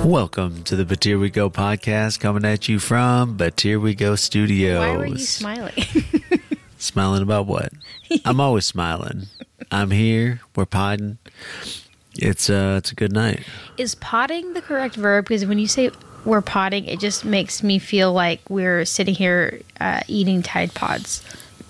Welcome to the But Here We Go podcast, coming at you from But Here We Go Studios. Why were you smiling? Smiling about what? I'm always smiling. I'm here. We're podding. It's a good night. Is potting the correct verb? Because when you say we're potting, it just makes me feel like we're sitting here eating Tide Pods.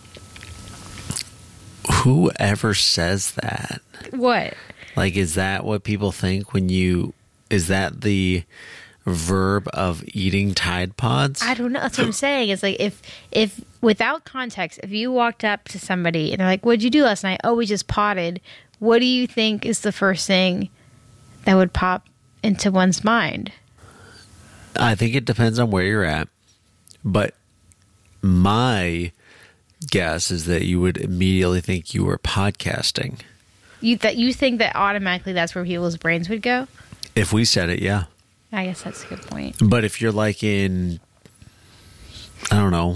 Whoever says that? What? Like, is that what people think when you... Is that the verb of eating Tide Pods? I don't know. That's what I'm saying. It's like if without context, if you walked up to somebody and they're like, "What'd you do last night?" "Oh, we just potted." What do you think is the first thing that would pop into one's mind? I think it depends on where you're at. But my guess is that you would immediately think you were podcasting. You think that automatically that's where people's brains would go? If we said it, yeah. I guess that's a good point. But if you're like in, I don't know,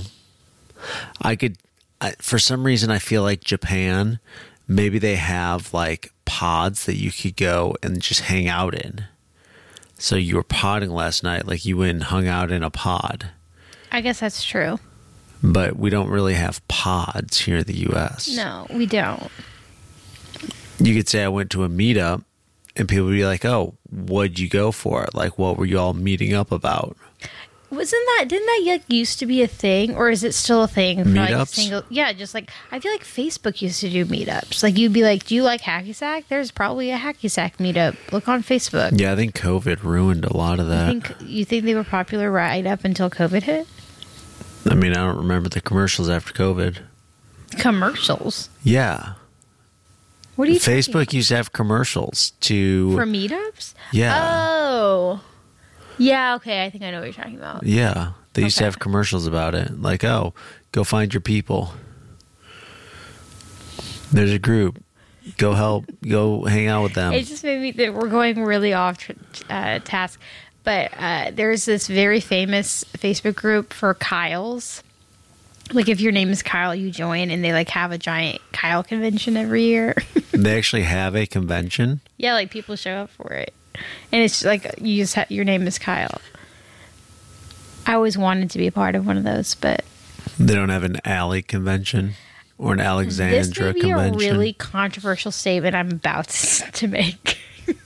for some reason I feel like Japan, maybe they have like pods that you could go and just hang out in. So you were podding last night, like you went and hung out in a pod. I guess that's true. But we don't really have pods here in the U.S. No, we don't. You could say I went to a meetup. And people would be like, "Oh, what'd you go for? Like, what were you all meeting up about?" Didn't that like used to be a thing, or is it still a thing? For Meetups? Just like I feel like Facebook used to do meetups. Like you'd be like, "Do you like hacky sack?" There's probably a hacky sack meetup. Look on Facebook. Yeah, I think COVID ruined a lot of that. You think they were popular right up until COVID hit? I mean, I don't remember the commercials after COVID. Commercials? Yeah. What are you Facebook used to have commercials for meetups? Yeah. Oh. Yeah, okay. I think I know what you're talking about. Yeah. They used to have commercials about it. Like, "Oh, go find your people. There's a group. Go help. Go hang out with them." It just made me that we're going really off task. But there's this very famous Facebook group for Kyles. Like if your name is Kyle, you join, and they like have a giant Kyle convention every year. They actually have a convention? Yeah, like people show up for it. And it's like you just your name is Kyle. I always wanted to be a part of one of those, but... They don't have an Alley convention or an Alexandra convention? This may be a really controversial statement I'm about to make.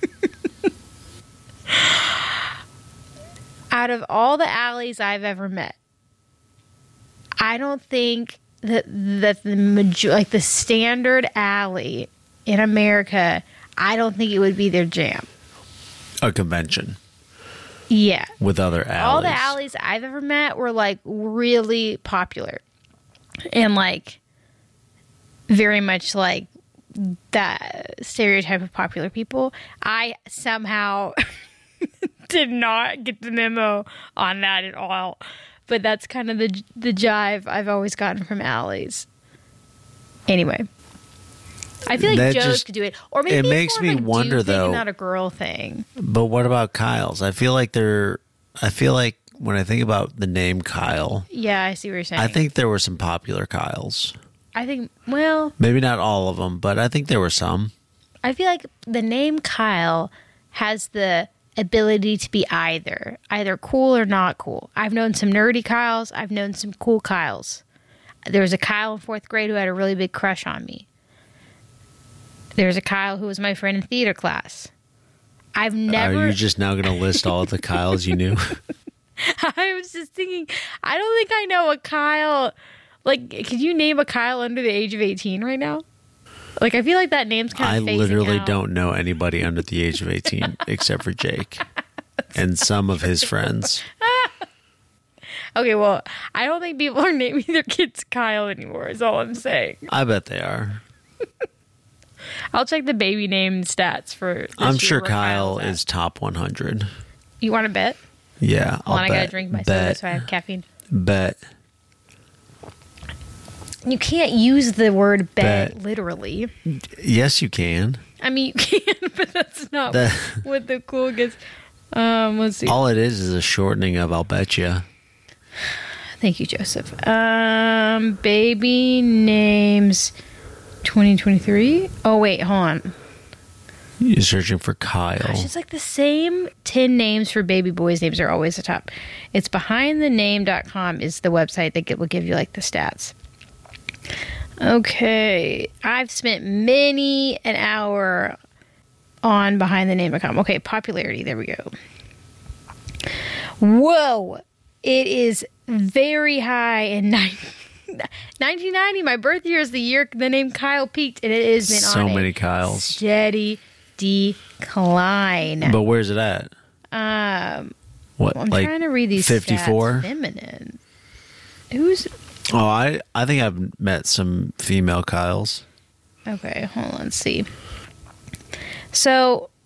Out of all the alleys I've ever met, I don't think that the standard alley in America, I don't think it would be their jam. A convention. Yeah. With other alleys. All the alleys I've ever met were like really popular. And like very much like that stereotype of popular people. I somehow did not get the memo on that at all. But that's kind of the jive I've always gotten from alleys. Anyway, I feel like Joe's could do it, or maybe it makes me wonder though, not a girl thing. But what about Kyle's? I feel like when I think about the name Kyle, yeah, I see what you're saying. I think there were some popular Kyles. I think maybe not all of them, but I think there were some. I feel like the name Kyle has the ability to be either cool or not cool. I've known some nerdy Kyles. I've known some cool Kyles. There was a Kyle in 4th grade who had a really big crush on me. There's a Kyle who was my friend in theater class. Are you just now going to list all of the Kyles you knew? I was just thinking, I don't think I know a Kyle. Like, could you name a Kyle under the age of 18 right now? Like, I feel like that name's kind of phasing out. I literally don't know anybody under the age of 18 except for Jake and some of his friends. Okay, well, I don't think people are naming their kids Kyle anymore, is all I'm saying. I bet they are. I'll check the baby name stats for this I'm sure Kyle is top 100. You want to bet? Yeah, Hold on, I gotta drink my soda so I have caffeine. Bet. You can't use the word bet literally. Yes, you can. I mean, you can, but that's not what the cool gets. Let's see. All it is a shortening of I'll bet you. Thank you, Joseph. Baby names 2023. Oh, wait, hold on. You're searching for Kyle. Gosh, it's like the same 10 names for baby boys' names are always the top. It's behindthename.com is the website that will give you like the stats. Okay. I've spent many an hour on behindthename.com. Okay, popularity. There we go. Whoa. It is very high in 1990. My birth year is the year the name Kyle peaked, and it has been so on many a Kyles. steady decline. But where's it at? What? I'm like trying to read these 54? stats. Feminine. Who's... Oh, I think I've met some female Kyles. Okay, hold on, let's see. So,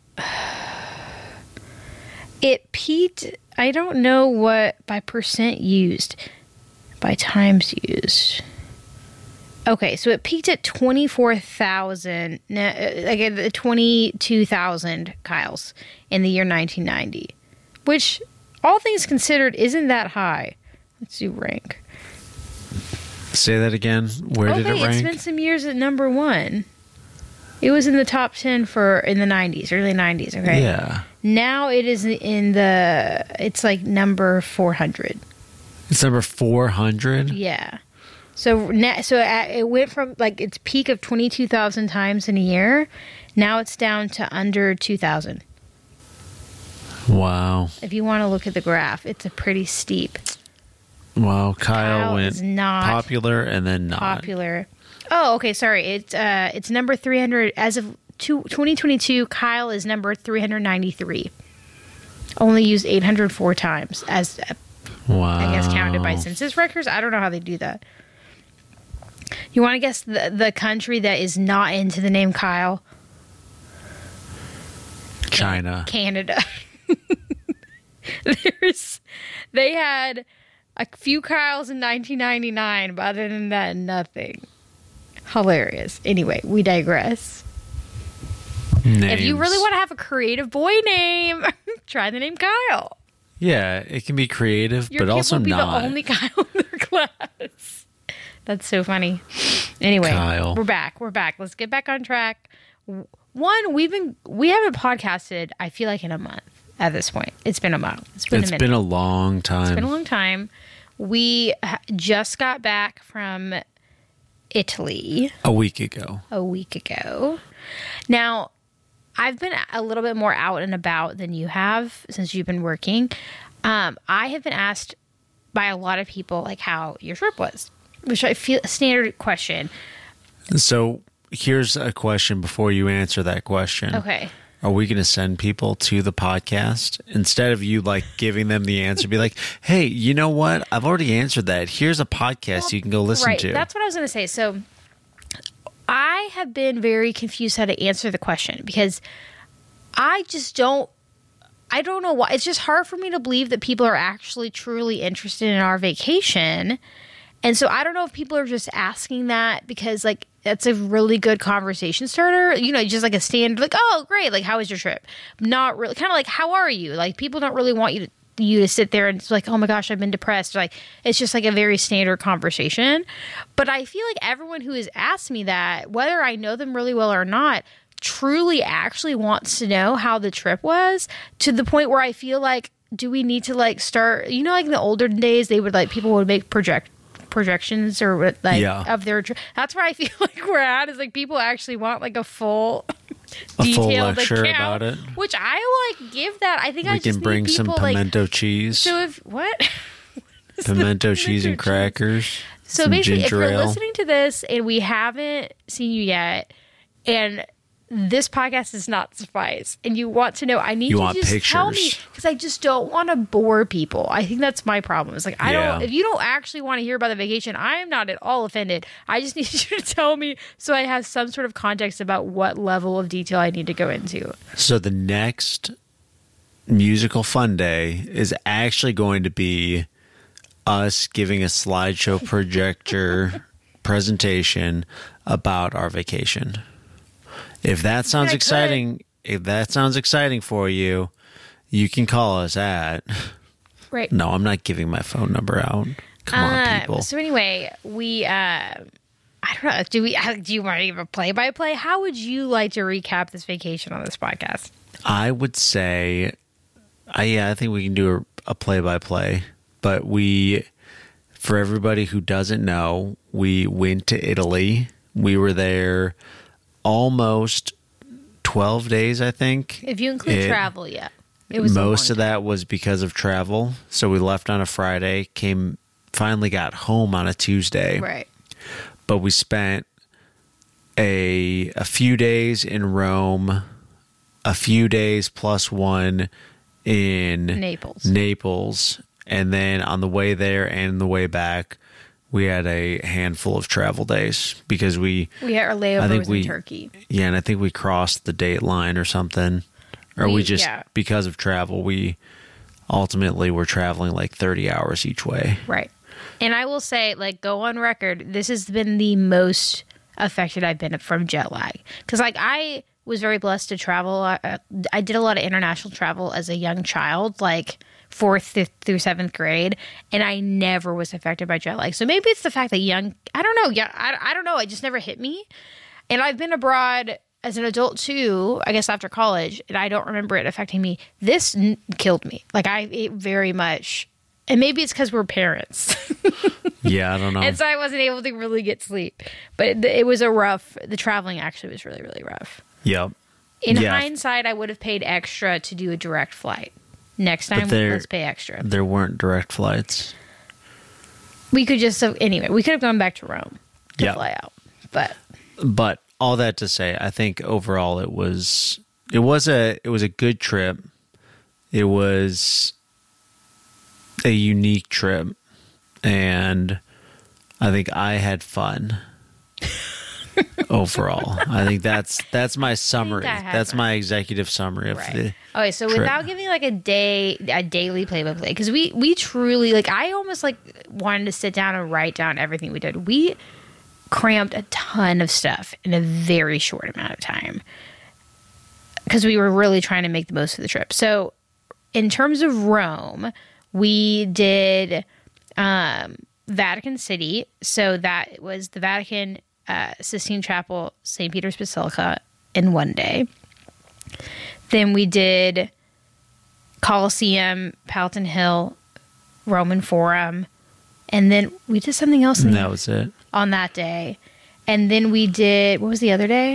it peaked, I don't know what, by percent used, by times used. Okay, so it peaked at 24,000, like 22,000 Kyles in the year 1990, which, all things considered, isn't that high. Let's do rank. Say that again. Where did it rank? It's been some years at number 1. It was in the top 10 in the 90s, early 90s, okay? Yeah. Now it is it's like number 400. It's number 400? Yeah. So it went from like its peak of 22,000 times in a year. Now it's down to under 2,000. Wow. If you want to look at the graph, it's a pretty steep. Wow, Kyle went is not popular and then not. Popular. Oh, okay, sorry. It's number 300 as of 2022. Kyle is number 393. Only used 804 times as wow. I guess counted by census records. I don't know how they do that. You want to guess the country that is not into the name Kyle? China. Canada. They had a few Kyles in 1999, but other than that, nothing. Hilarious. Anyway, we digress. Names. If you really want to have a creative boy name, try the name Kyle. Yeah, it can be creative, Your but also will be not. the only Kyle in their class. That's so funny. Anyway, Kyle. We're back. Let's get back on track. One, we haven't podcasted, I feel like, in a month at this point. It's been a month. It's been a long time. It's been a long time. We just got back from Italy. A week ago. Now, I've been a little bit more out and about than you have since you've been working. I have been asked by a lot of people like how your trip was, which I feel a standard question. So here's a question before you answer that question. Okay. Are we going to send people to the podcast instead of you like giving them the answer? Be like, hey, you know what? I've already answered that. Here's a podcast you can go listen to. That's what I was going to say. So I have been very confused how to answer the question because I don't know why. It's just hard for me to believe that people are actually truly interested in our vacation. And so I don't know if people are just asking that because like that's a really good conversation starter. You know, just like a standard, like, oh, great. Like, how was your trip? Not really. Kind of like, how are you? Like, people don't really want you to sit there and it's like, oh my gosh, I've been depressed. Like, it's just like a very standard conversation. But I feel like everyone who has asked me that, whether I know them really well or not, truly actually wants to know how the trip was, to the point where I feel like, do we need to like start, you know, like in the older days, they would like, people would make projections or like of their trip. That's where I feel like we're at, is like people actually want like a full detailed lecture account, about it, which I like give that. I think we I just can bring need people, some pimento like, cheese. So if what pimento cheese and crackers. So basically, if you're listening to this and we haven't seen you yet, and this podcast does not suffice, and you want to know, I need you to just pictures. Tell me, because I just don't want to bore people. I think that's my problem. It's like, I don't, if you don't actually want to hear about the vacation, I am not at all offended. I just need you to tell me so I have some sort of context about what level of detail I need to go into. So the next musical fun day is actually going to be us giving a slideshow projector presentation about our vacation. If that sounds exciting, for you, you can call us at. Right. No, I'm not giving my phone number out. Come on, people. So anyway, we I don't know. Do you want to give a play-by-play? How would you like to recap this vacation on this podcast? I would say, I think we can do a play-by-play. But for everybody who doesn't know, we went to Italy. We were there almost 12 days, I think. If you include travel, yeah. It was most of that was because of travel. So we left on a Friday, finally got home on a Tuesday. Right. But we spent a few days in Rome, a few days plus one in Naples. And then on the way there and the way back, we had a handful of travel days because we had our layovers in Turkey. Yeah, and I think we crossed the date line or something. Or because of travel, we ultimately were traveling like 30 hours each way. Right. And I will say, like, go on record, this has been the most affected I've been from jet lag. Because, like, I was very blessed to travel. I did a lot of international travel as a young child, like 4th through 7th grade, and I never was affected by jet lag. So maybe it's the fact that I don't know. Yeah, I don't know. It just never hit me. And I've been abroad as an adult too, I guess after college, and I don't remember it affecting me. This killed me. Like, it very much, and maybe it's because we're parents. Yeah, I don't know. And so I wasn't able to really get sleep. But it was the traveling actually was really, really rough. Yep. In hindsight, I would have paid extra to do a direct flight. Next time, let's pay extra. There weren't direct flights. We could we could have gone back to Rome to fly out. But all that to say, I think overall it was a good trip. It was a unique trip, and I think I had fun. Overall, I think that's my summary. That's my executive summary of the Okay, so trip. Without giving like a daily play-by-play, because we truly, like, I almost like wanted to sit down and write down everything we did. We crammed a ton of stuff in a very short amount of time because we were really trying to make the most of the trip. So in terms of Rome, we did Vatican City. So that was the Vatican, Sistine Chapel, St. Peter's Basilica in one day. Then we did Colosseum, Palatine Hill, Roman Forum, and then we did something else. And that was it. On that day. And then we did, what was the other day?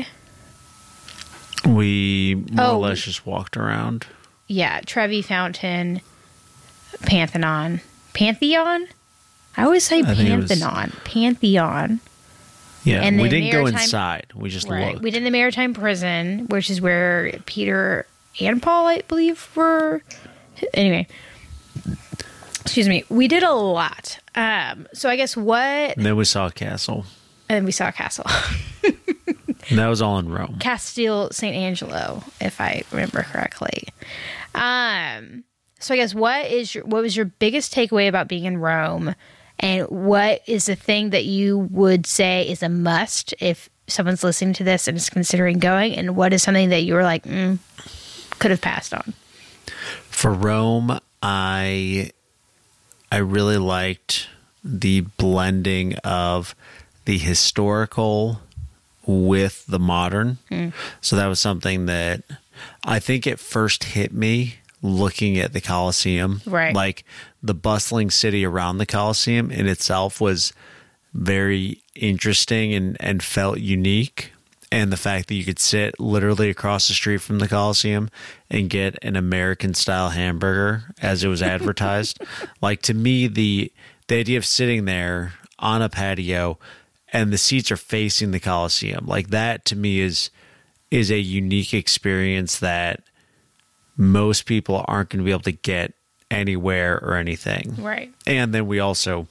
We more or less just walked around. Yeah, Trevi Fountain, Pantheon? I always say Pantheon. Pantheon. Yeah, and we didn't go inside. We just looked. We did the Maritime Prison, which is where Peter and Paul, I believe, were. Anyway. Excuse me. We did a lot. So I guess what... And then we saw a castle. And then we saw a castle. And that was all in Rome. Castel St. Angelo, if I remember correctly. So I guess what was your biggest takeaway about being in Rome? And what is the thing that you would say is a must if someone's listening to this and is considering going? And what is something that you were like, could have passed on? For Rome, I really liked the blending of the historical with the modern. So that was something that I think it first hit me looking at the Colosseum. Right. Like the bustling city around the Colosseum in itself was very interesting and felt unique. And the fact that you could sit literally across the street from the Colosseum and get an American-style hamburger as it was advertised. Like, to me, the idea of sitting there on a patio and the seats are facing the Colosseum, like that to me is a unique experience that most people aren't going to be able to get anywhere or anything. Right. And then we also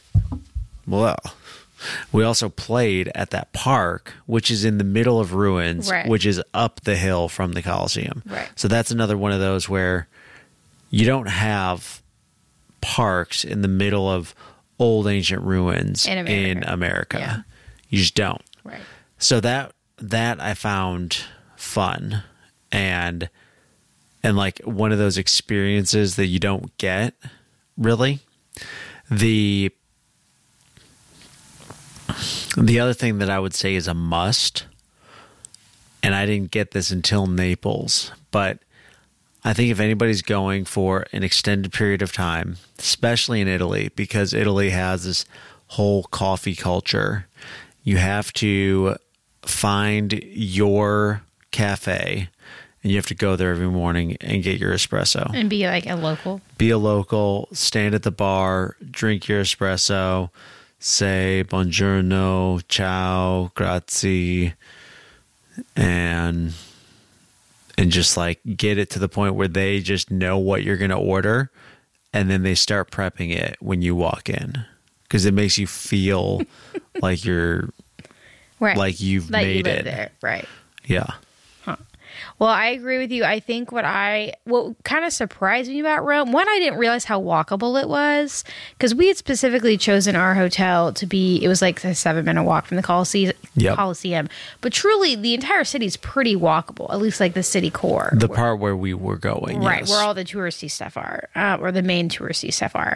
played at that park, which is in the middle of ruins, right, which is up the hill from the Colosseum. Right. So that's another one of those where you don't have parks in the middle of old ancient ruins in America. Yeah. You just don't. Right. So that I found fun and like one of those experiences that you don't get really. The other thing that I would say is a must, and I didn't get this until Naples, but I think if anybody's going for an extended period of time, especially in Italy, because Italy has this whole coffee culture, you have to find your cafe and you have to go there every morning and get your espresso. And be like a local. Be a local, stand at the bar, drink your espresso, say buongiorno, ciao, grazie, and just like get it to the point where they just know what you're going to order, and then they start prepping it when you walk in, because it makes you feel like you're Right. like you've Like made you live it. there. Right. Yeah. Well, I agree with you. I think what kind of surprised me about Rome, one, I didn't realize how walkable it was, because we had specifically chosen our hotel to be, it was like a 7-minute walk from the Colosseum. But truly, the entire city is pretty walkable, at least like the city core. The part where we were going. Right, yes. where all the touristy stuff are, or the main touristy stuff are.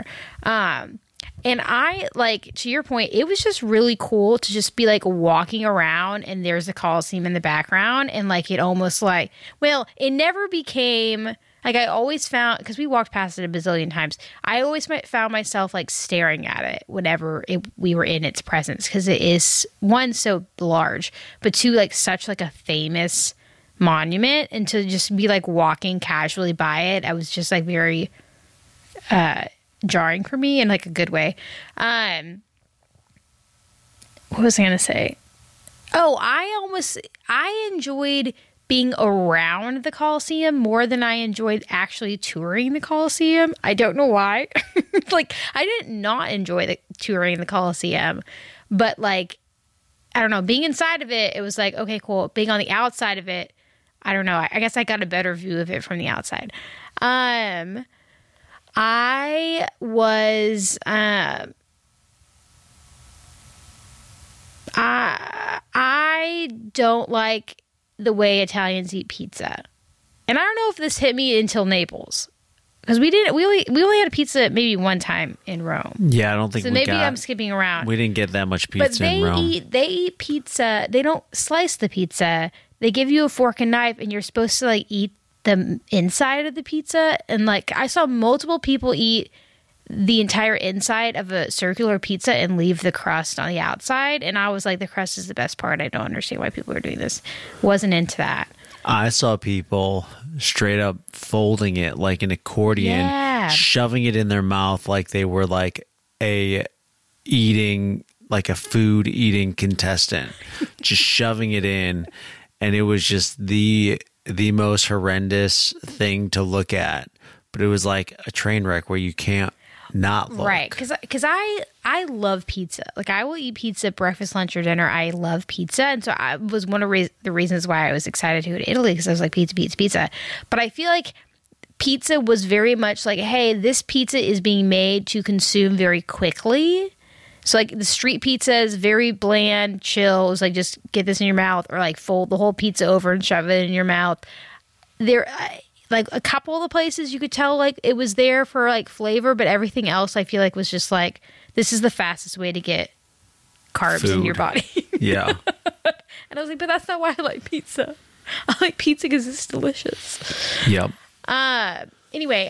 And I, like, to your point, it was just really cool to just be like walking around and there's the Colosseum in the background. And like, it almost like, well, it never became like, I always found, because we walked past it a bazillion times, I always found myself like staring at it whenever we were in its presence. Because it is, one, so large, but two, like such like a famous monument. And to just be like walking casually by it, I was just like very, jarring for me in like a good way. What was I gonna say? Oh, I enjoyed being around the Colosseum more than I enjoyed actually touring the Colosseum. I don't know why. Like, I did not enjoy touring the Colosseum, but like, I don't know, being inside of it, it was like, okay, cool. Being on the outside of it, I don't know. I guess I got a better view of it from the outside. I was, I don't like the way Italians eat pizza. And I don't know if this hit me until Naples. Because we only had a pizza maybe one time in Rome. Yeah, I don't think so maybe I'm skipping around. We didn't get that much pizza in Rome. They eat pizza. They don't slice the pizza. They give you a fork and knife, and you're supposed to like eat the inside of the pizza. And like, I saw multiple people eat the entire inside of a circular pizza and leave the crust on the outside. And I was like, the crust is the best part. I don't understand why people are doing this. Wasn't into that. I saw people straight up folding it like an accordion, shoving it in their mouth like they were like a food eating contestant, just shoving it in. And it was just the most horrendous thing to look at. But it was like a train wreck where you can't not look. Right, because I love pizza. Like, I will eat pizza breakfast, lunch, or dinner. I love pizza. And so I was one of the reasons why I was excited to go to Italy, because I was like, pizza, pizza, pizza. But I feel like pizza was very much like, hey, this pizza is being made to consume very quickly. So, like, the street pizza is very bland, chill. It's like, just get this in your mouth, or like fold the whole pizza over and shove it in your mouth. There, like, a couple of the places you could tell like it was there for like flavor, but everything else I feel like was just like, this is the fastest way to get carbs in your body. Yeah. And I was like, but that's not why I like pizza. I like pizza because it's delicious. Yep. Anyway,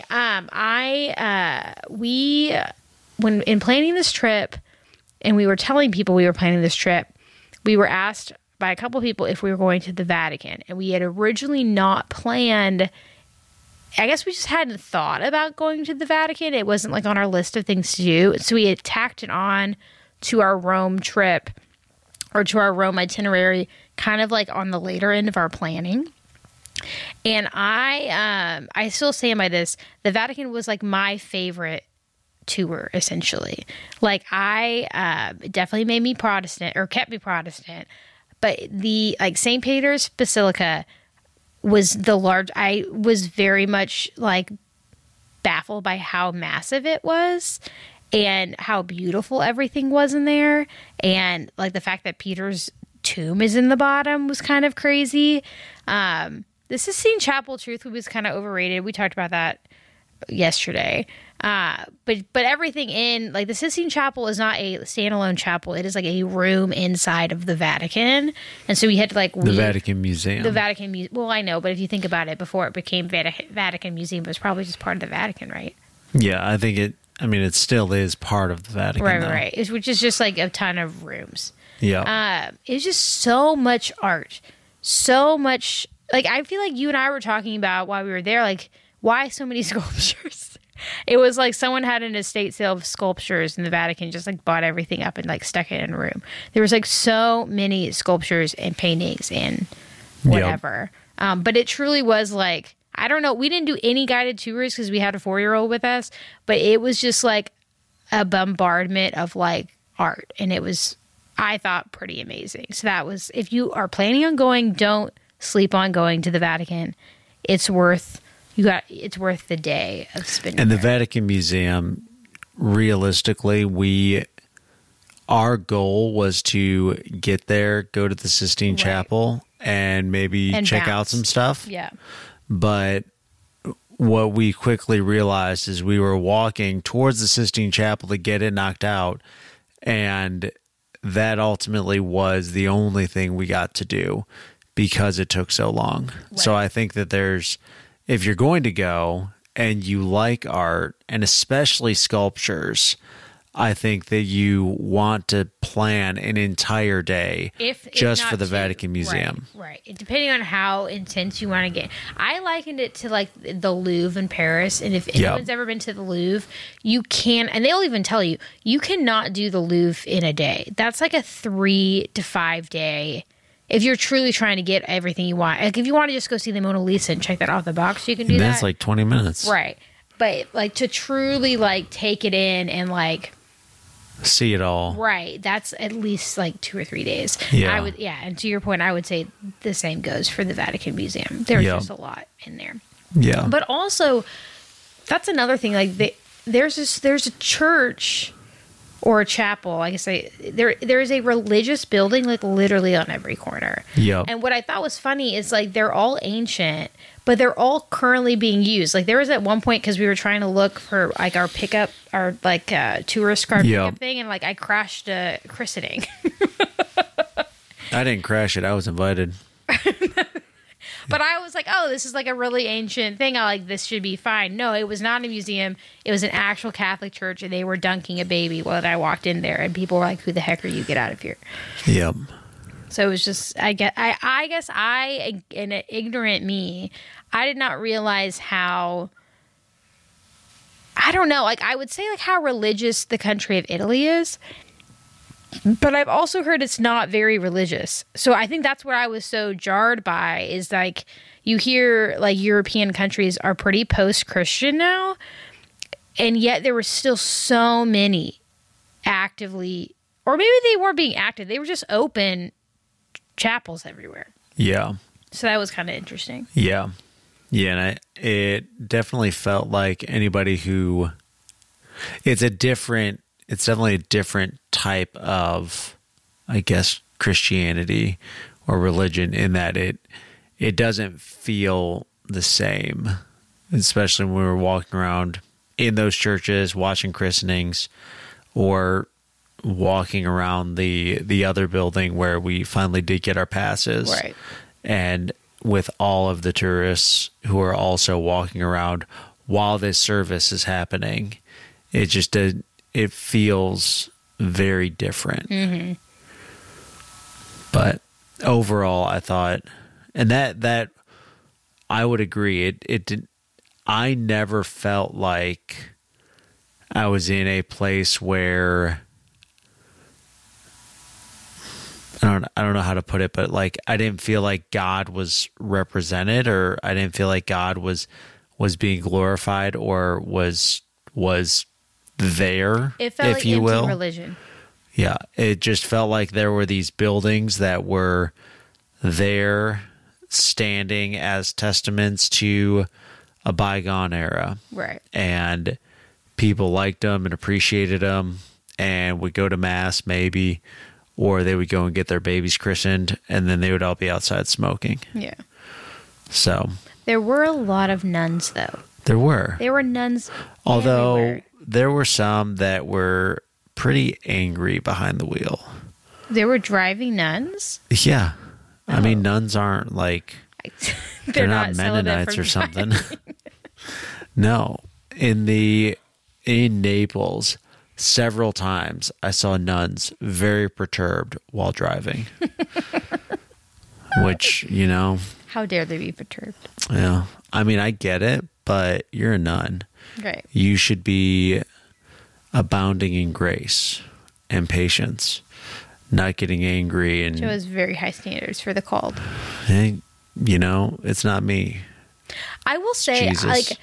when in planning this trip, and we were telling people we were planning this trip, we were asked by a couple of people if we were going to the Vatican. And we had originally not planned, I guess we just hadn't thought about going to the Vatican. It wasn't like on our list of things to do. So we had tacked it on to our Rome trip, or to our Rome itinerary, kind of like on the later end of our planning. And I still stand by this. The Vatican was like my favorite tour, essentially. Like, I definitely made me Protestant, or kept me Protestant. But the like St. Peter's Basilica was I was very much like baffled by how massive it was and how beautiful everything was in there. And like the fact that Peter's tomb is in the bottom was kind of crazy. The Sistine Chapel, truthfully, was kind of overrated. We talked about that yesterday. But everything in like the Sistine Chapel is not a standalone chapel. It is like a room inside of the Vatican, and so we had to like The Vatican Museum. The Vatican Museum. Well, I know, but if you think about it, before it became Vatican Museum, it was probably just part of the Vatican, right? Yeah, I think it. I mean, it still is part of the Vatican, Right. Which is just like a ton of rooms. Yeah. It's just so much art, so much. Like I feel like you and I were talking about while we were there, like why so many sculptures. It was like someone had an estate sale of sculptures in the Vatican, just like bought everything up and like stuck it in a room. There was like so many sculptures and paintings and whatever. Yep. But it truly was like, I don't know. We didn't do any guided tours because we had a 4-year-old with us, but it was just like a bombardment of like art. And it was, I thought, pretty amazing. So that was, if you are planning on going, don't sleep on going to the Vatican. It's worth the day of spending. And the Vatican Museum, realistically, our goal was to get there, go to the Sistine Chapel, and maybe check out some stuff. Yeah. But what we quickly realized is we were walking towards the Sistine Chapel to get it knocked out, and that ultimately was the only thing we got to do because it took so long. Right. So I think that if you're going to go and you like art, and especially sculptures, I think that you want to plan an entire day just for the Vatican Museum. Right. Depending on how intense you want to get. I likened it to like the Louvre in Paris. And if anyone's ever been to the Louvre, you can, and they'll even tell you, you cannot do the Louvre in a day. That's like a 3 to 5 day. If you're truly trying to get everything you want. Like if you want to just go see the Mona Lisa and check that off the box, you can do that. That's like 20 minutes. Right. But like to truly like take it in and like see it all. Right. That's at least like 2 or 3 days. Yeah. And to your point, I would say the same goes for the Vatican Museum. There's just a lot in there. Yeah. But also, that's another thing. Like there's a church or a chapel. I guess there is a religious building like literally on every corner. Yeah. And what I thought was funny is like they're all ancient, but they're all currently being used. Like there was at one point, because we were trying to look for like our like tourist card pickup thing, and like I crashed a christening. I didn't crash it. I was invited. But I was like, oh, this is like a really ancient thing. This should be fine. No, it was not a museum. It was an actual Catholic church, and they were dunking a baby when I walked in there, and people were like, who the heck are you? Get out of here. Yep. So it was just, I guess in an ignorant me, I did not realize how, I don't know, like I would say like how religious the country of Italy is. But I've also heard it's not very religious. So I think that's what I was so jarred by is like you hear like European countries are pretty post-Christian now. And yet there were still so many actively, or maybe they weren't being active. They were just open chapels everywhere. Yeah. So that was kind of interesting. Yeah. Yeah. And it definitely felt like anybody who it's definitely a different type of, I guess, Christianity or religion in that it doesn't feel the same, especially when we were walking around in those churches, watching christenings, or walking around the other building where we finally did get our passes. Right. And with all of the tourists who are also walking around while this service is happening, it feels very different. Mm-hmm. But overall, I thought, and that I would agree. It did. I never felt like I was in a place where I don't know how to put it, but like I didn't feel like God was represented, or I didn't feel like God was being glorified, or was there, it felt if like you empty will. Religion. Yeah, it just felt like there were these buildings that were there, standing as testaments to a bygone era, right? And people liked them and appreciated them, and would go to mass maybe, or they would go and get their babies christened, and then they would all be outside smoking. Yeah. So there were a lot of nuns, though. There were. There were nuns. Although everywhere. there were some that were pretty angry behind the wheel. There were driving nuns. Yeah. I mean, Oh. nuns aren't like, they're not celibate Mennonites from or something. driving. No. In Naples, several times I saw nuns very perturbed while driving. Which, you know, How dare they be perturbed? yeah. I mean, I get it, but you're a nun. Right. You should be abounding in grace and patience, not getting angry and Joe has very high standards for the called. hey, you know, it's not me. I will say, Jesus. like,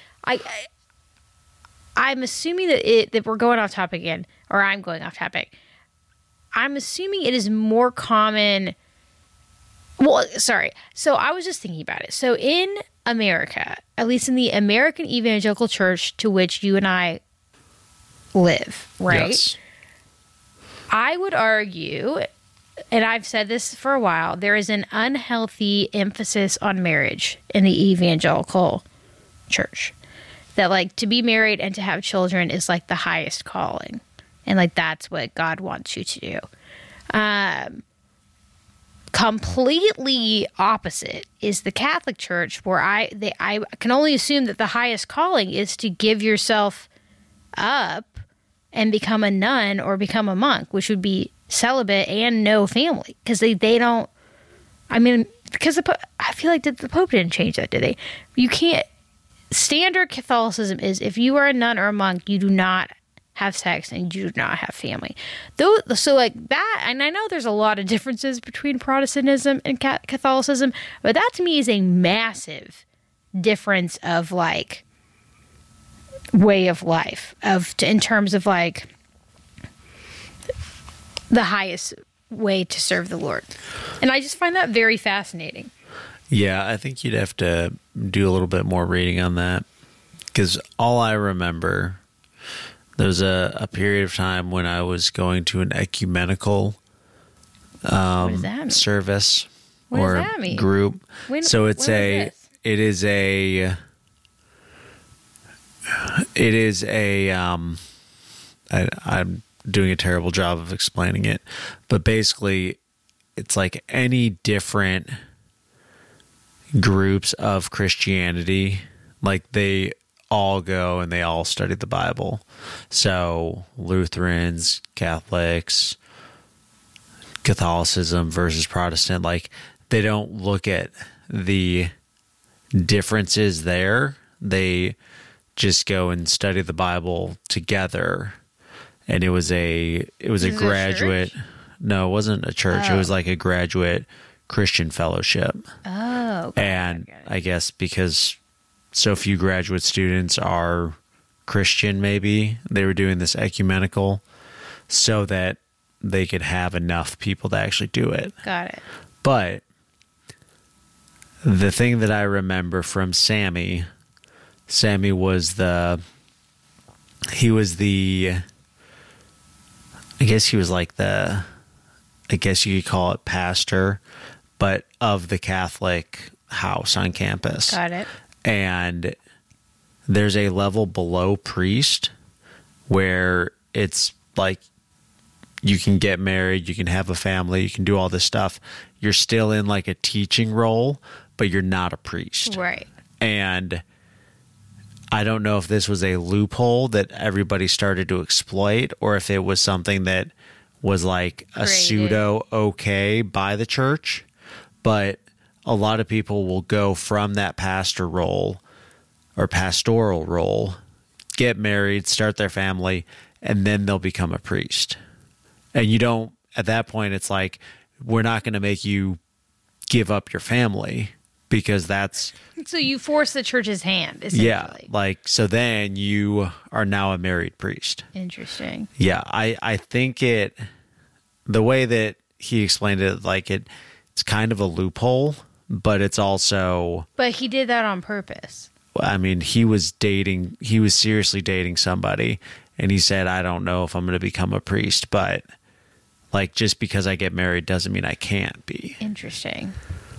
I'm assuming that we're going off topic again, or I'm going off topic. I'm assuming it is more common. Well, sorry. So I was just thinking about it. So in America, at least in the American Evangelical Church to which you and I live, right? Yes. I would argue, and I've said this for a while, there is an unhealthy emphasis on marriage in the evangelical church. That, like, to be married and to have children is, like, the highest calling. And, like, that's what God wants you to do. Completely opposite is the Catholic Church, where I can only assume that the highest calling is to give yourself up and become a nun or become a monk, which would be celibate and no family, because they don't. I mean, because I feel like the Pope didn't change that, did they? You can't. Standard Catholicism is if you are a nun or a monk, you do not have sex and you do not have family. So like that, and I know there's a lot of differences between Protestantism and Catholicism, but that to me is a massive difference of like way of life in terms of like the highest way to serve the Lord. And I just find that very fascinating. Yeah, I think you'd have to do a little bit more reading on that, because all I remember, there was a period of time when I was going to an ecumenical What does that mean? service What does or that mean? group. So it's when was this? I'm doing a terrible job of explaining it, but basically it's like any different groups of Christianity, like they all go and they all study the Bible. So Lutherans, Catholics, Catholicism versus Protestant, like they don't look at the differences there. They just go and study the Bible together. And it was a Is it a graduate. church? No, it wasn't a church. It Oh. was like a graduate Christian fellowship. Oh, okay. And Got it. I guess because so few graduate students are Christian, maybe they were doing this ecumenical so that they could have enough people to actually do it. Got it. But the thing that I remember from Sammy was I guess he was like I guess you could call it pastor, but of the Catholic house on campus. Got it. And there's a level below priest where it's like you can get married, you can have a family, you can do all this stuff. You're still in like a teaching role, but you're not a priest. Right. And I don't know if this was a loophole that everybody started to exploit or if it was something that was like a Created. pseudo okay by the church. But a lot of people will go from that pastor role or pastoral role, get married, start their family, and then they'll become a priest. And you don't, at that point, it's like, we're not going to make you give up your family because that's, So you force the church's hand, essentially. yeah, like, so then you are now a married priest. Interesting. Yeah, I think the way that he explained it, like it's kind of a loophole, but it's also, But he did that on purpose. I mean, he was seriously dating somebody, and he said, I don't know if I'm going to become a priest, but like just because I get married doesn't mean I can't be. Interesting.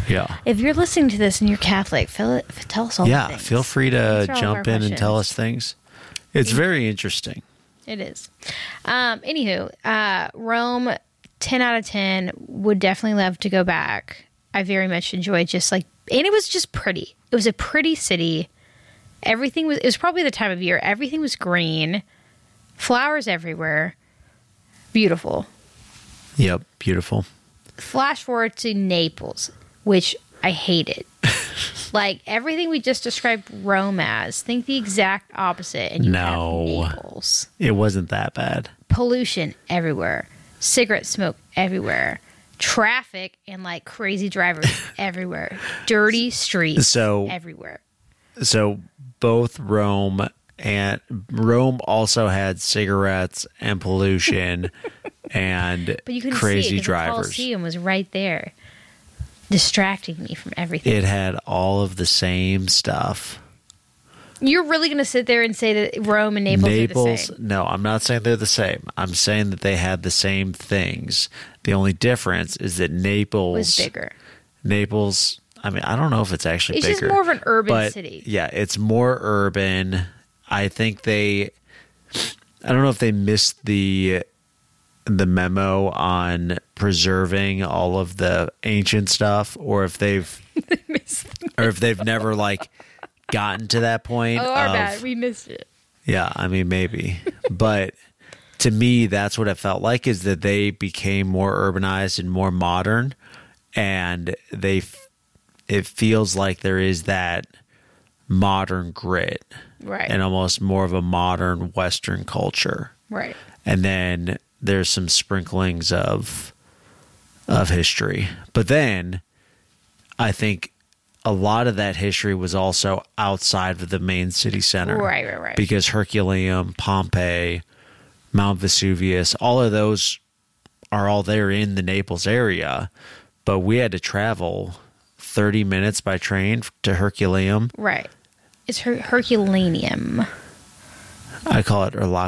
Yeah. If you're listening to this and you're Catholic, tell us all the Yeah, things. feel free to Answer all of jump our in and tell questions. us things. It's very interesting. It is. Anywho, Rome, 10 out of 10. Would definitely love to go back. I very much enjoyed and it was just pretty. It was a pretty city. It was probably the time of year. Everything was green. Flowers everywhere. Beautiful. Yep, beautiful. Flash forward to Naples, which I hated. Like everything we just described Rome as, think the exact opposite, and you have Naples. It wasn't that bad. Pollution everywhere, cigarette smoke everywhere, traffic and like crazy drivers everywhere, dirty streets everywhere. So both Rome also had cigarettes and pollution and But you couldn't crazy see it 'cause drivers. The Colosseum was right there, distracting me from everything. It had all of the same stuff. You're really going to sit there and say that Rome and Naples are the same? No, I'm not saying they're the same. I'm saying that they had the same things. The only difference is that Naples was bigger. Naples, I mean, I don't know if it's actually It's bigger. just more of an urban but city. Yeah, it's more urban. I think I don't know if they missed the memo on preserving all of the ancient stuff, or if they've never like gotten to that point. Oh, our bad. We missed it. Yeah, I mean, maybe. But to me, that's what it felt like, is that they became more urbanized and more modern, and it feels like there is that modern grit. Right. And almost more of a modern Western culture. Right. And then there's some sprinklings of history. But then I think a lot of that history was also outside of the main city center. Right. Because Herculaneum, Pompeii, Mount Vesuvius, all of those are all there in the Naples area. But we had to travel 30 minutes by train to Herculaneum. Right. It's Herculaneum. I call it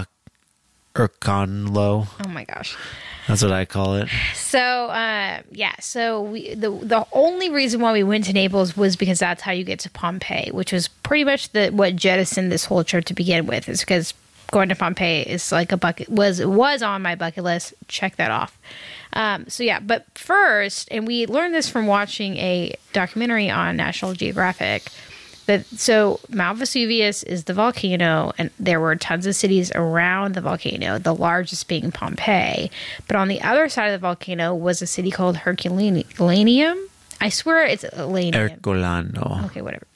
Urcanlo. Oh my gosh. That's what I call it. So, So the only reason why we went to Naples was because that's how you get to Pompeii, which was pretty much what jettisoned this whole trip to begin with. Is because going to Pompeii is like was on my bucket list. Check that off. But first, and we learned this from watching a documentary on National Geographic. So Mount Vesuvius is the volcano, and there were tons of cities around the volcano, the largest being Pompeii. But on the other side of the volcano was a city called Herculaneum. I swear it's Herculaneum. Ercolano. Okay, whatever.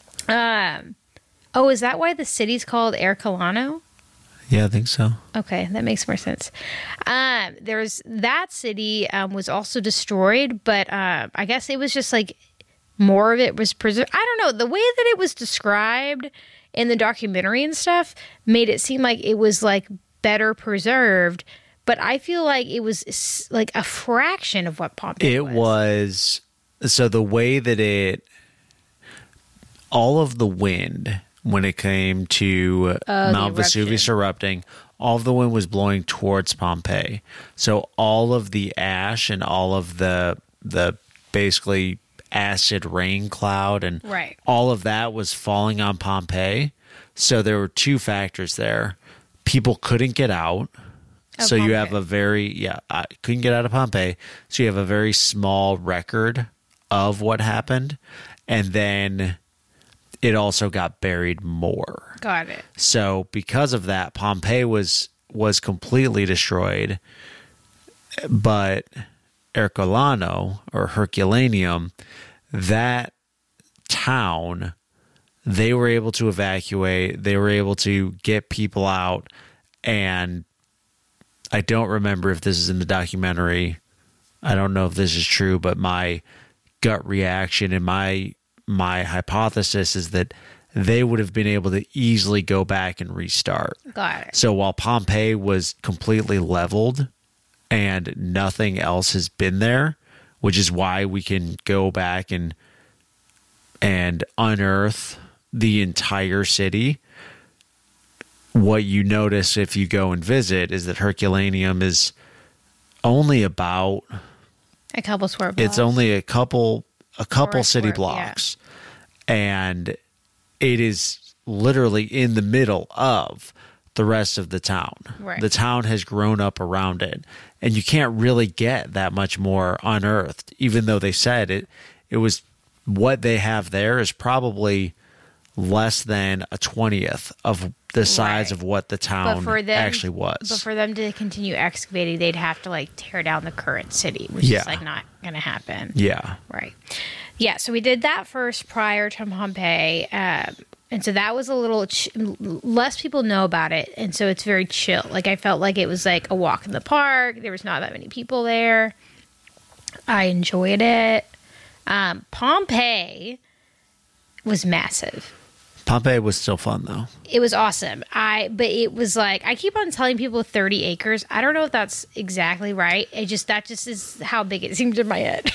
Is that why the city's called Ercolano? Yeah, I think so. Okay, that makes more sense. There's that city was also destroyed, but I guess it was just like more of it was preserved. I don't know. The way that it was described in the documentary and stuff made it seem like it was like better preserved, but I feel like it was like a fraction of what Pompeii was. So the way that all of the wind, when it came to Mount Vesuvius erupting, all of the wind was blowing towards Pompeii. So all of the ash and all of the basically acid rain cloud and all of that was falling on Pompeii. So there were two factors there. People couldn't get out. So you have couldn't get out of Pompeii. So you have a very small record of what happened. And then it also got buried more. Got it. So because of that, Pompeii was completely destroyed. But Ercolano or Herculaneum, that town, they were able to evacuate. They were able to get people out. And I don't remember if this is in the documentary. I don't know if this is true, but my gut reaction and my hypothesis is that they would have been able to easily go back and restart. Got it. So while Pompeii was completely leveled and nothing else has been there, which is why we can go back and unearth the entire city, what you notice if you go and visit is that Herculaneum is only about a couple square blocks. It's only a couple a couple city Square, blocks, and it is literally in the middle of the rest of the town. Right. The town has grown up around it, and you can't really get that much more unearthed, even though they said it was what they have there is probably less than a 20th of the size of what the town actually was. But for them to continue excavating, they'd have to like tear down the current city, which is like not going to happen. Yeah. Right. Yeah. So we did that first prior to Pompeii. And so that was a little less people know about it. And so it's very chill. Like I felt like it was like a walk in the park. There was not that many people there. I enjoyed it. Pompeii was massive. Pompeii was still fun though. It was awesome. But it was like, I keep on telling people 30 acres. I don't know if that's exactly right. That just is how big it seemed in my head.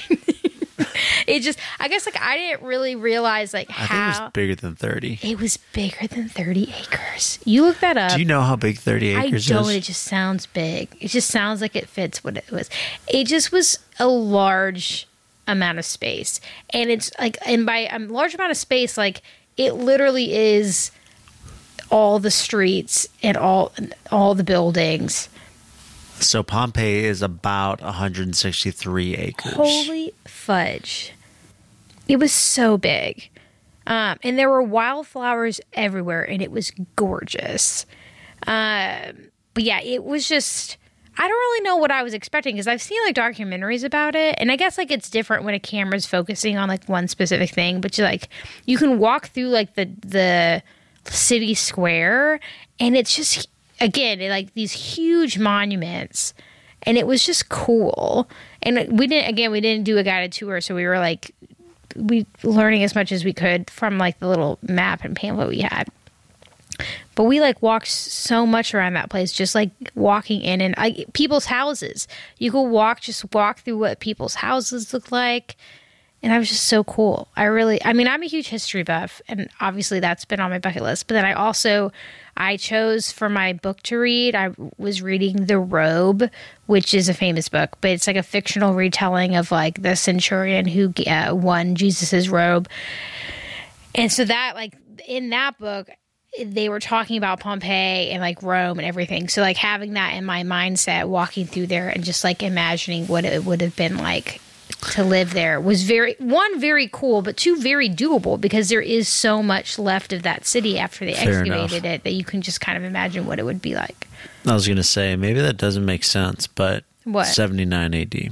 I guess like I didn't really realize like how. I think it was bigger than 30. It was bigger than 30 acres. You look that up. Do you know how big 30 acres is? I don't. It just sounds big. It just sounds like it fits what it was. It just was a large amount of space. And it's like, and by a large amount of space, like it literally is all the streets and all the buildings. So Pompeii is about 163 acres. Holy fudge. It was so big. And there were wildflowers everywhere, and it was gorgeous. But yeah, it was just, I don't really know what I was expecting because I've seen like documentaries about it. And I guess like it's different when a camera's focusing on like one specific thing. But you can walk through like the city square, and it's just, again, like these huge monuments, and it was just cool. And we didn't do a guided tour, so we were like learning as much as we could from like the little map and pamphlet we had. But we like walked so much around that place, just like walking in and people's houses. You could walk through what people's houses look like. And I was just so cool. I'm a huge history buff, and obviously that's been on my bucket list. But then I chose for my book to read, I was reading The Robe, which is a famous book, but it's like a fictional retelling of like the centurion who won Jesus's robe. And so that, like, in that book, they were talking about Pompeii and like Rome and everything. So like having that in my mindset, walking through there and just like imagining what it would have been like to live there was very cool, but two, very doable, because there is so much left of that city after they excavated it that you can just kind of imagine what it would be like. I was going to say, maybe that doesn't make sense, but what? 79 AD.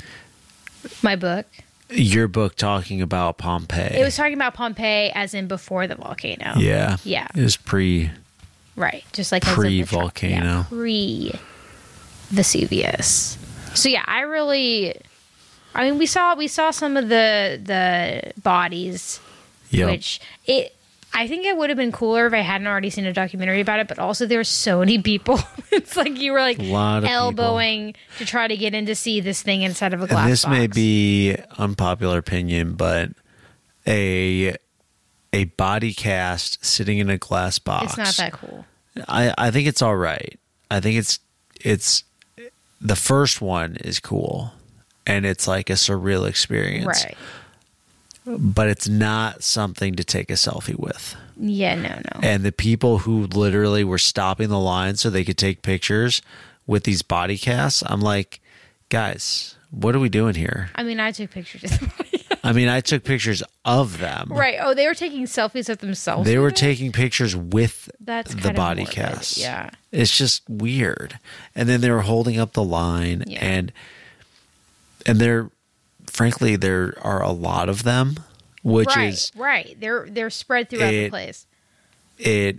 My book? Your book talking about Pompeii. It was talking about Pompeii as in before the volcano. Yeah. Yeah. It was Right. Just like pre-volcano. Pre-Vesuvius. So yeah, we saw some of the bodies, which I think it would have been cooler if I hadn't already seen a documentary about it, but also there were so many people. It's like you were like elbowing to try to get in to see this thing inside of a glass box. And this may be unpopular opinion, but a body cast sitting in a glass box. It's not that cool. I think it's all right. I think it's the first one is cool. And it's like a surreal experience. Right. But it's not something to take a selfie with. Yeah, no. And the people who literally were stopping the line so they could take pictures with these body casts, I'm like, guys, what are we doing here? I mean, I took pictures of the body. I took pictures of them. Right. Oh, they were taking selfies of themselves? They were taking pictures with the body morbid. cast. Yeah. It's just weird. And then they were holding up the line and there are a lot of them, which is right. They're spread throughout the place. It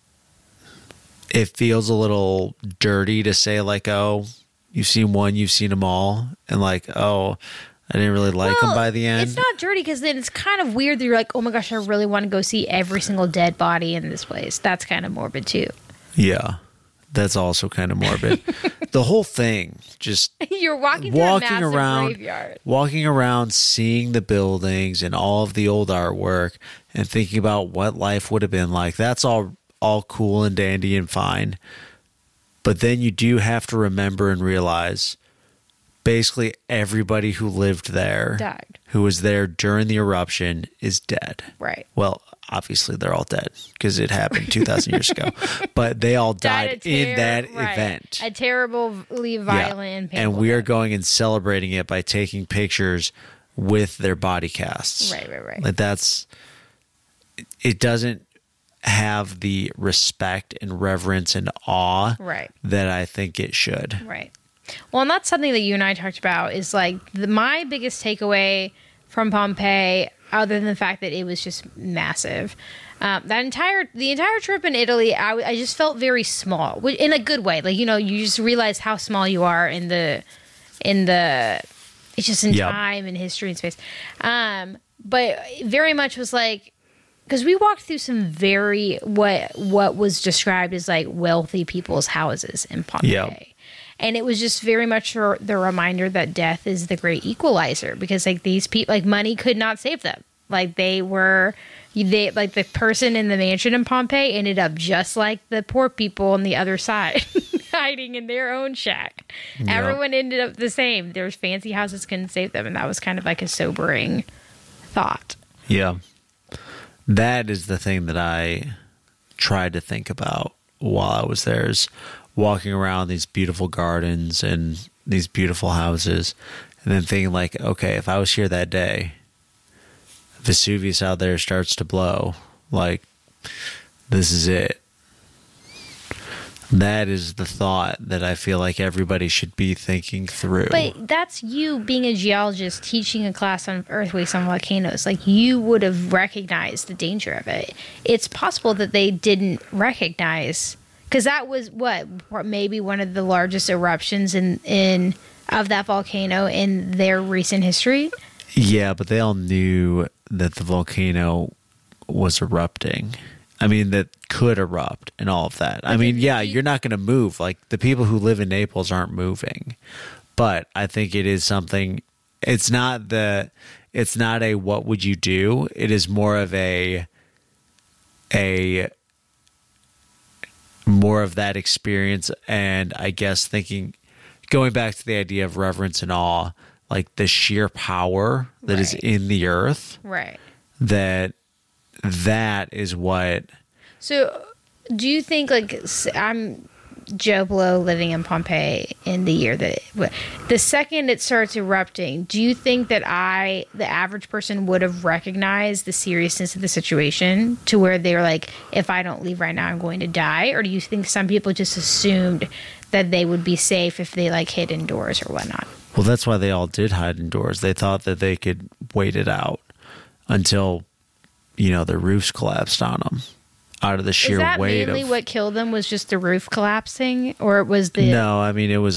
feels a little dirty to say like, oh, you've seen one, you've seen them all, and like, oh, I didn't really like them by the end. It's not dirty because then it's kind of weird that you're like, oh my gosh, I really want to go see every single dead body in this place. That's kind of morbid too. Yeah. That's also kind of morbid. The whole thing, just you're walking through a massive graveyard. Walking around, seeing the buildings and all of the old artwork and thinking about what life would have been like. That's all cool and dandy and fine. But then you do have to remember and realize basically everybody who lived there, Died. who was there during the eruption, is dead. Right. Well, obviously they're all dead because it happened 2,000 years ago. But they all died in that event. A terribly violent and painful And we are death. going and celebrating it by taking pictures with their body casts. Right. Like it doesn't have the respect and reverence and awe Right. that I think it should. Right. Well, and that's something that you and I talked about is like my biggest takeaway from Pompeii, other than the fact that it was just massive. The entire trip in Italy, I just felt very small in a good way. Like, you know, you just realize how small you are in the it's just in time and history and space. But very much was like, because we walked through some very what was described as like wealthy people's houses in Pompeii. Yep. And it was just very much the reminder that death is the great equalizer, because like these people, like money could not save them. Like they like the person in the mansion in Pompeii ended up just like the poor people on the other side, hiding in their own shack. Yep. Everyone ended up the same. Their fancy houses couldn't save them. And that was kind of like a sobering thought. Yeah. That is the thing that I tried to think about while I was there, is walking around these beautiful gardens and these beautiful houses, and then thinking like, okay, if I was here that day, Vesuvius out there starts to blow, like, this is it. That is the thought that I feel like everybody should be thinking through. But that's you being a geologist teaching a class on earthquakes on volcanoes. Like, you would have recognized the danger of it. It's possible that they didn't recognize, because that was maybe one of the largest eruptions in of that volcano in their recent history. Yeah, but they all knew that the volcano was erupting. I mean, that could erupt and all of that. I mean, yeah, you're not going to move. Like, the people who live in Naples aren't moving. But I think it is something, it's not a what would you do? It is more of more of that experience. And I guess going back to the idea of reverence and awe, like the sheer power that is in the earth. Right. That is what. So, do you think, like, I'm Joe Blow living in Pompeii in the year that the second it starts erupting, do you think that the average person would have recognized the seriousness of the situation to where they're like, if I don't leave right now, I'm going to die? Or do you think some people just assumed that they would be safe if they like hid indoors or whatnot? Well, that's why they all did hide indoors. They thought that they could wait it out until, the roofs collapsed on them out of the sheer weight of... Is that mainly what killed them, was just the roof collapsing? Or was the... No, I mean, it was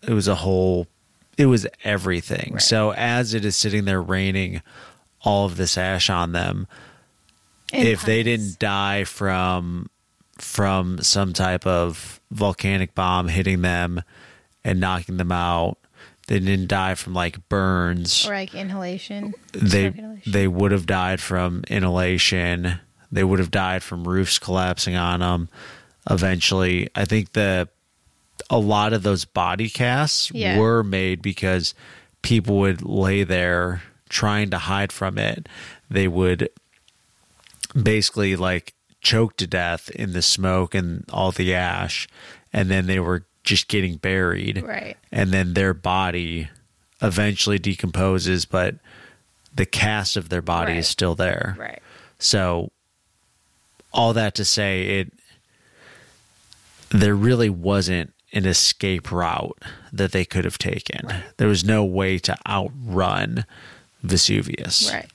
everything. Right. So as it is sitting there raining all of this ash on them, if they didn't die from some type of volcanic bomb hitting them and knocking them out, they didn't die from like burns or like inhalation. They would have died from inhalation. They would have died from roofs collapsing on them. Eventually, I think a lot of those body casts were made because people would lay there trying to hide from it. They would basically like choke to death in the smoke and all the ash, and then they were just getting buried. Right. And then their body eventually decomposes, but the cast of their body is still there. Right. So all that to say, there really wasn't an escape route that they could have taken. Right. There was no way to outrun Vesuvius. Right.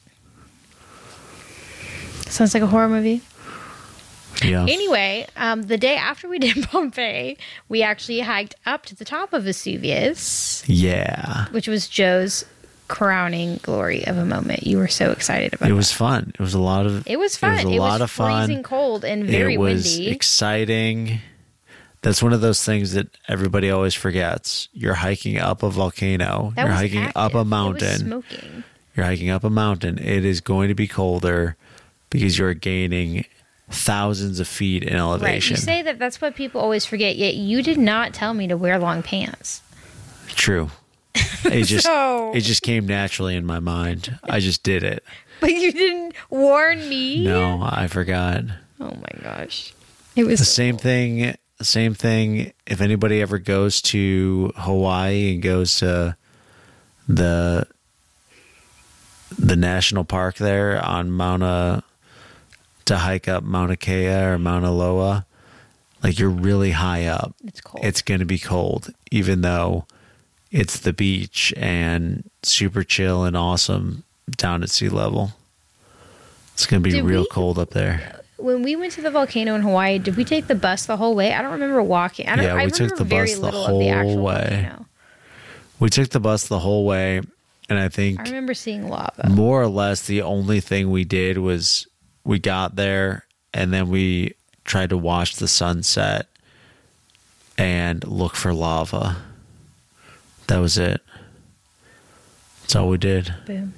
Sounds like a horror movie. Yeah. Anyway, the day after we did Pompeii, we actually hiked up to the top of Vesuvius. Yeah. Which was Joe's crowning glory of a moment. You were so excited about it. It was fun. It was a lot of... It was fun. It was freezing cold and very windy. It was exciting. That's one of those things that everybody always forgets. You're hiking up a volcano. You're hiking up a mountain. It was smoking. You're hiking up a mountain. It is going to be colder because you're gaining thousands of feet in elevation. Right. You say that that's what people always forget, yet you did not tell me to wear long pants. True. It just came naturally in my mind. I just did it. But you didn't warn me? No, I forgot. Oh my gosh. It was The same thing. Same thing. If anybody ever goes to Hawaii and goes to the national park there on to hike up Mauna Kea or Mauna Loa, like you're really high up. It's cold. It's going to be cold, even though it's the beach and super chill and awesome down at sea level. It's going to be real cold up there. When we went to the volcano in Hawaii, did we take the bus the whole way? I don't remember walking. Yeah, we took the bus the whole way. Volcano. We took the bus the whole way, and I think I remember seeing lava. more or less the only thing we did was we got there and then we tried to watch the sunset and look for lava. That was it. That's all we did. Boom.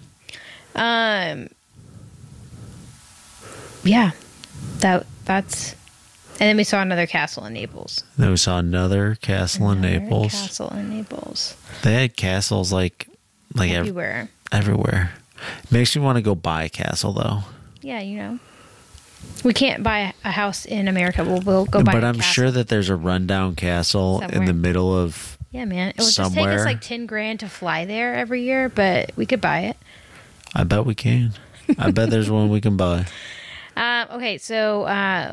Yeah. That's and then we saw another castle in Naples. Then we saw another castle in Naples. Castle in Naples. They had castles like Everywhere. everywhere. Makes me want to go buy a castle though. Yeah, you know. We can't buy a house in America. We'll go buy But a I'm castle. sure that there's a rundown castle in Somewhere. the middle of Yeah, man. It would just take somewhere. us like $10,000 to fly there every year, but we could buy it. I bet we can. I bet there's one we can buy. Okay, so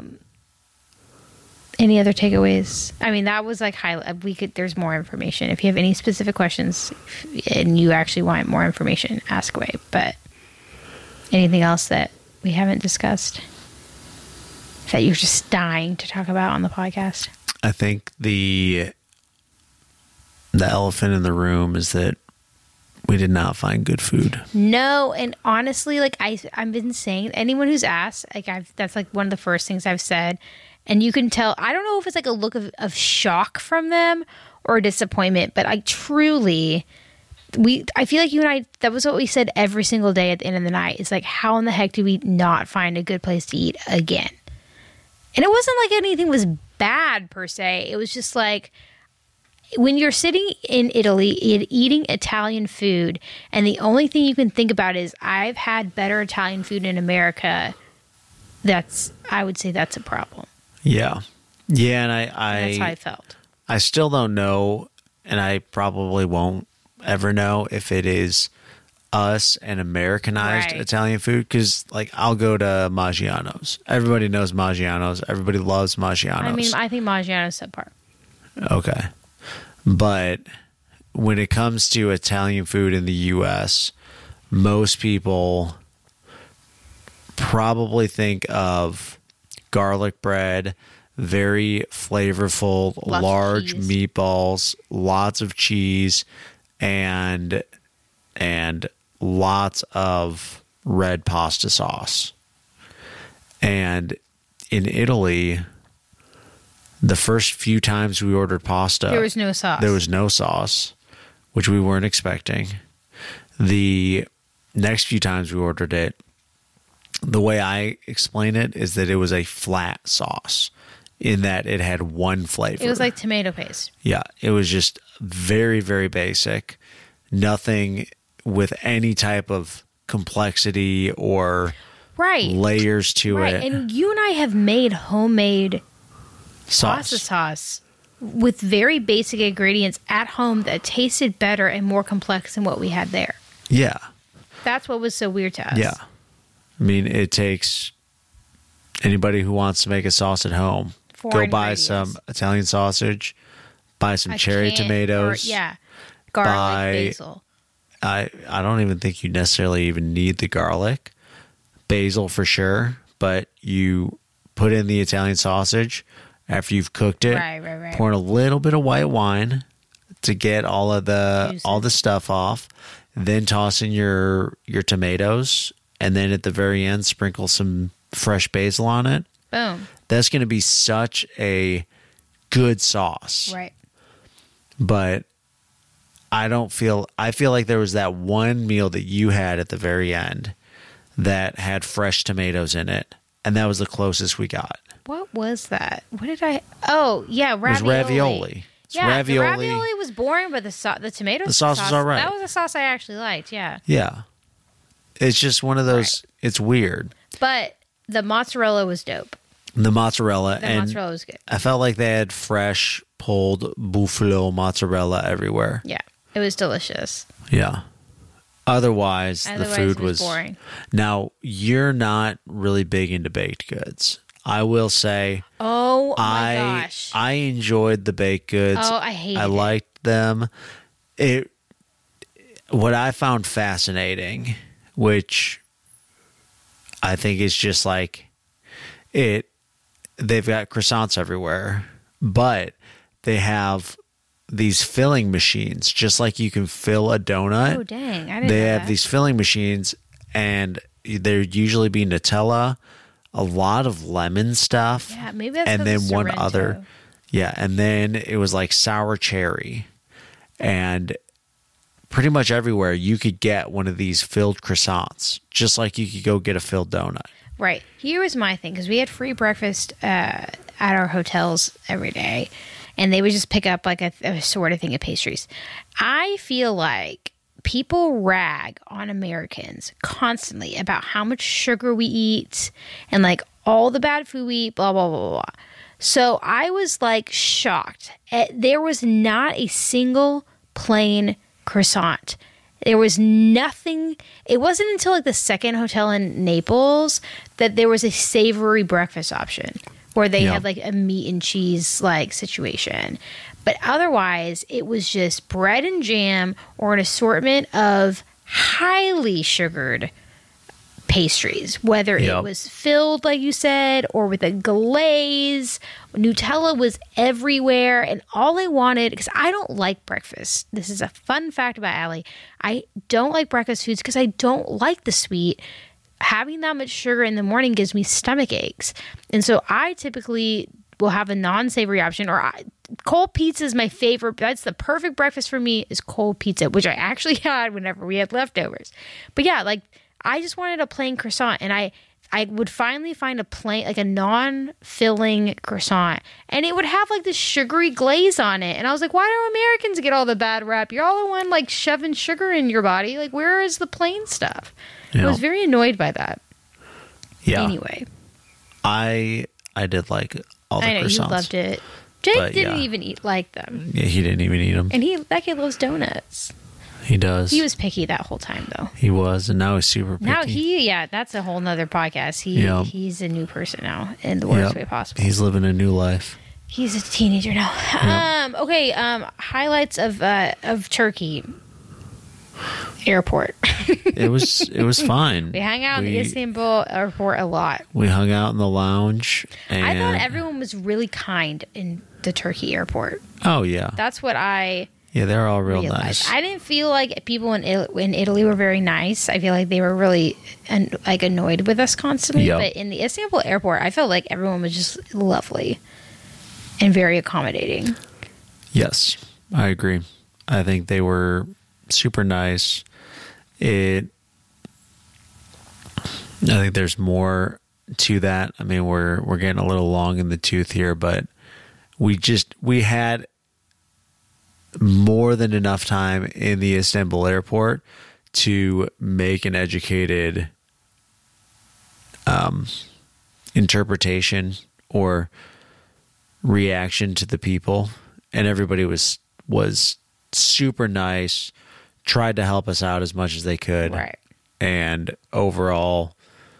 any other takeaways? I mean, that was like there's more information. If you have any specific questions and you actually want more information, ask away. But anything else that we haven't discussed that you're just dying to talk about on the podcast? I think the elephant in the room is that we did not find good food. No, and honestly, like I've been saying, anyone who's asked, like that's like one of the first things I've said, and you can tell. I don't know if it's like a look of shock from them or disappointment, but I truly, I feel like you and I, that was what we said every single day at the end of the night. It's like, how in the heck do we not find a good place to eat again? And it wasn't like anything was bad per se. It was just like, when you're sitting in Italy eating Italian food, and the only thing you can think about is, I've had better Italian food in America, I would say that's a problem. Yeah. Yeah, and That's how I felt. I still don't know, and I probably won't ever know if it is us and Americanized Right. Italian food, because like I'll go to Maggiano's. Everybody knows Maggiano's. Everybody loves Maggiano's. I mean, I think Maggiano's subpar. Okay. But when it comes to Italian food in the U.S., most people probably think of garlic bread, very flavorful, Lots of large cheese. meatballs, lots of cheese, and lots of red pasta sauce. And in Italy, the first few times we ordered pasta, There was no sauce. There was no sauce, which we weren't expecting. The next few times we ordered it, the way I explain it is that it was a flat sauce in that it had one flavor. It was like tomato paste. Yeah, it was just very, very basic. Nothing with any type of complexity or Right. layers to Right. it. And you and I have made homemade Sauce. pasta sauce with very basic ingredients at home that tasted better and more complex than what we had there. Yeah. That's what was so weird to us. Yeah. I mean, it takes anybody who wants to make a sauce at home, Four go buy ingredients. some Italian sausage, buy some A cherry can- tomatoes. Garlic, buy- basil. I don't even think you necessarily even need the garlic. Basil for sure, but you put in the Italian sausage after you've cooked it. Right. Pour in a little bit of white wine to get all Juices. the stuff off. Then toss in your tomatoes, and then at the very end sprinkle some fresh basil on it. Boom. That's going to be such a good sauce. Right. But I feel like there was that one meal that you had at the very end that had fresh tomatoes in it, and that was the closest we got. What was that? What did I? Oh, yeah, It was ravioli. ravioli. It's Yeah, ravioli. the ravioli was boring, but the tomato The sauce was all right. That was a sauce I actually liked. Yeah, Yeah. It's just one of those, it's weird. but the mozzarella was dope. The mozzarella. The and mozzarella was good. I felt like they had fresh pulled buffalo mozzarella everywhere. Yeah, it was delicious. Yeah. Otherwise, the food it was boring. Now, you're not really big into baked goods. I will say Oh my gosh. I enjoyed the baked goods. Oh, I hated I it. liked them. What I found fascinating, which I think is just like they've got croissants everywhere, but they have these filling machines, just like you can fill a donut. Oh, dang. I didn't They know have that. these filling machines, and there usually be Nutella, a lot of lemon stuff, Yeah, maybe that's and then because it's one Sorrento. other. Yeah, and then it was like sour cherry. And pretty much everywhere you could get one of these filled croissants, just like you could go get a filled donut. Right. Here was my thing, because we had free breakfast at our hotels every day, and they would just pick up like a sort of thing of pastries. I feel like people rag on Americans constantly about how much sugar we eat and like all the bad food we eat, blah, blah, blah, blah, blah. So I was like shocked. There was not a single plain croissant. There was nothing. It wasn't until like the second hotel in Naples that there was a savory breakfast option where they had like a meat and cheese like situation. But otherwise, it was just bread and jam or an assortment of highly sugared pastries, whether it was filled, like you said, or with a glaze. Nutella was everywhere, and all I wanted, because I don't like breakfast. This is a fun fact about Allie. I don't like breakfast foods because I don't like the sweet. Having that much sugar in the morning gives me stomach aches. And so I typically will have a non-savory option, or cold pizza is my favorite. That's the perfect breakfast for me, is cold pizza, which I actually had whenever we had leftovers. But yeah, like I just wanted a plain croissant, and I would finally find a plain, like a non-filling croissant, and it would have like this sugary glaze on it. And I was like, why do Americans get all the bad rap? You're all the one like shoving sugar in your body. Like, where is the plain stuff? I was very annoyed by that. Yeah. Anyway. I did like all the I know, croissants. you loved it. Jake But, didn't yeah. even like them. Yeah, he didn't even eat them. And that kid loves donuts. He does. He was picky that whole time, though. He was, and now he's super picky. Now that's a whole nother podcast. He's a new person now in the worst way possible. He's living a new life. He's a teenager now. Okay. Highlights of Turkey airport. It was fine. We hung out in the Istanbul airport a lot. We hung out in the lounge. And, I thought everyone was really kind in the Turkey airport. Oh yeah. That's what I Yeah, they're all real realized. nice. I didn't feel like people in Italy were very nice. I feel like they were really annoyed with us constantly. Yep. But in the Istanbul airport, I felt like everyone was just lovely and very accommodating. Yes, I agree. I think they were super nice. I think there's more to that. I mean, we're getting a little long in the tooth here, but we had more than enough time in the Istanbul airport to make an educated interpretation or reaction to the people, and everybody was super nice, tried to help us out as much as they could. Right. And overall,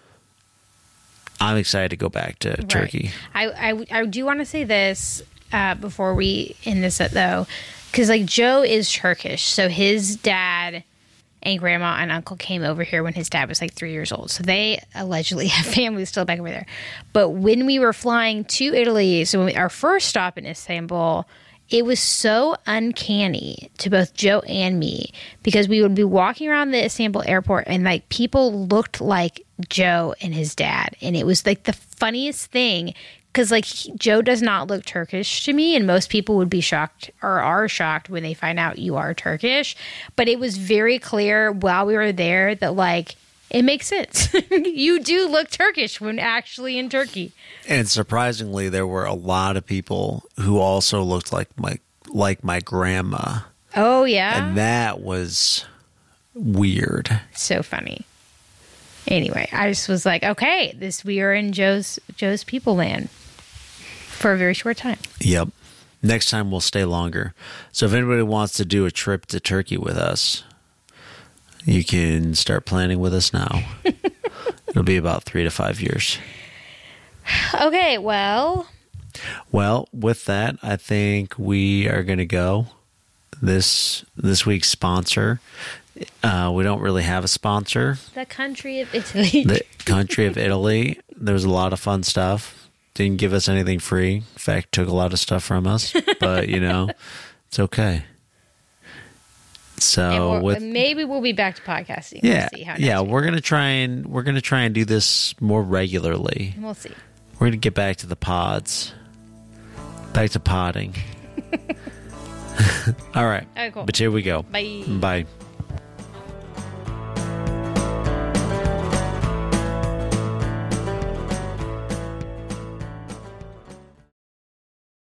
I'm excited to go back to Turkey. I do want to say this before we end this though, because like Joe is Turkish, so his dad and grandma and uncle came over here when his dad was like 3 years old. So they allegedly have family still back over there. But when we were flying to Italy, so our first stop in Istanbul, it was so uncanny to both Joe and me, because we would be walking around the Istanbul airport and like people looked like Joe and his dad. And it was like the funniest thing, because like Joe does not look Turkish to me, and most people would be shocked or are shocked when they find out you are Turkish. But it was very clear while we were there that like it makes sense. You do look Turkish when actually in Turkey. And surprisingly, there were a lot of people who also looked like my like my grandma. Oh, yeah? And that was weird. So funny. Anyway, I just was like, okay, we are in Joe's people land for a very short time. Yep. Next time we'll stay longer. So if anybody wants to do a trip to Turkey with us, you can start planning with us now. It'll be about 3 to 5 years. Okay, well, with that, I think we are going to go. This week's sponsor. We don't really have a sponsor. the country of Italy. The country of Italy. There was a lot of fun stuff. Didn't give us anything free. In fact, took a lot of stuff from us. But, it's okay. So maybe we'll be back to podcasting. Yeah, We'll see how we're gonna try and do this more regularly. we'll see. We're gonna get back to the pods, back to podding. All right, All right, cool. but here we go. Bye. Bye.